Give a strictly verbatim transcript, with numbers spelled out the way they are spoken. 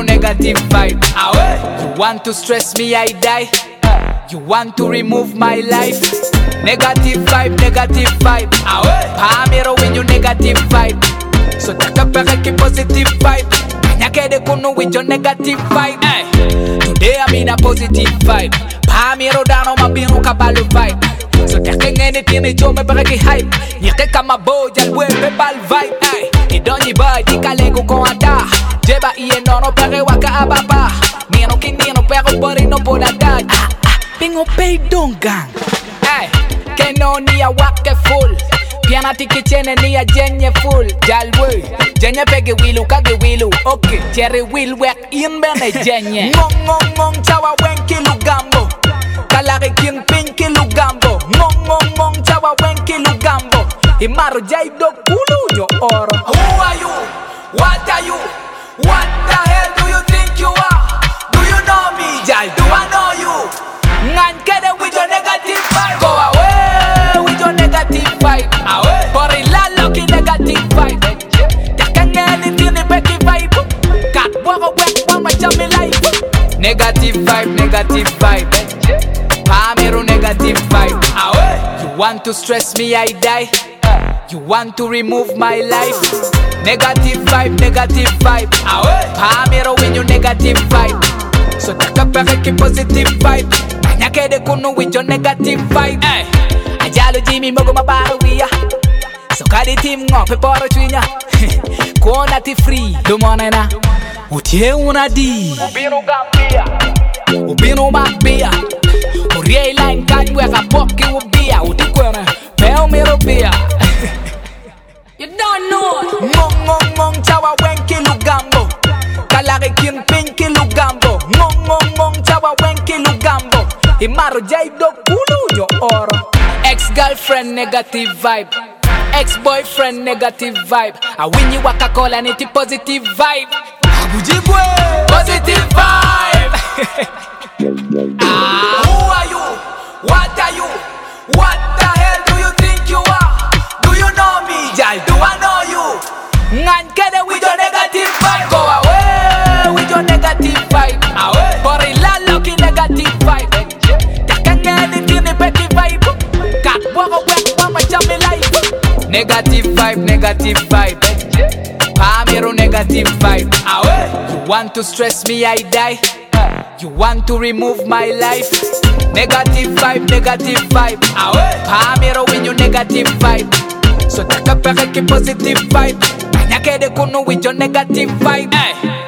negative vibe. You want to stress me, I die. You want to remove my life. Negative vibe, negative vibe. Pamero when you negative vibe. So takapere ki positive vibe. Nyakede kuno with your negative vibe. Today I'm in a positive vibe. Pamero dano mabino kabalo vibe. So takengene tini jome para ki hype. Nyake kama boja lwebe bal vibe. Idonyi boy dikalego ko anda. Jeba iye nono pere waka ababa. Nino kinino pero bori no podada. Pingo pay dongang. Hey, keno ni a wake full. Piana tiki chene ni a jenye full. Jalwe, jenye pege wilu kage wilu. Okay, cherry will work in bene jenye. Ngong ngong ngong chawa wenki lugambo. Kalari king pinki lugambo. Ngong ngong ngong chawa wenki lugambo. Imaro jay do kulu yo oro. Who are you? What are you? What the hell do you think you are? Do you know me? Jai, do I know you? Ngan kede with your negative vibe. Go away with your negative vibe. Away. Bori la lucky negative vibe. Takangeni tini beki vibe. Kat wako wek wama chami life. Negative vibe, negative vibe. Pamero negative vibe. Away. You want to stress me, I die. You want to remove my life. Negative vibe, negative vibe. Pamero when you negative vibe. So takapere ki positive vibe. Nyakede kuno with your negative vibe. Ajalo jimi mogo mabaruia. So kadi team ngope poro chwinya. Kuona ti free. Dumone na utie una di. Ubino Gambia, ubino Mambia. Urie line kanywe kapoki ubia. Utikwena peo mero bia. You don't know. Ngong ngong ngong chawa wenki lugambo. Kalari king pinki lugambo. Ngong ngong ngong chawa wenki lugambo. Imaro jay do kulu yo oro. Ex-girlfriend negative vibe. Ex-boyfriend negative vibe. I win you waka cola niti positive vibe. Abujibwe positive vibe. Ah. Who are you? What are you? What the hell do you think you are? Do you know me? Jai, do I know you? Ngan kede with your negative vibe. Go away with your negative vibe. Away. Bori la lucky negative vibe. Takangeni tini beki vibe. Kat wako wek wama chami life. Negative vibe, negative vibe. Pamero negative vibe. Away. You want to stress me, I die. You want to remove my life. Negative vibe, negative vibe. Pamero when you negative vibe. So takapere ki positive vibe. Nyakede kuno with your negative vibe.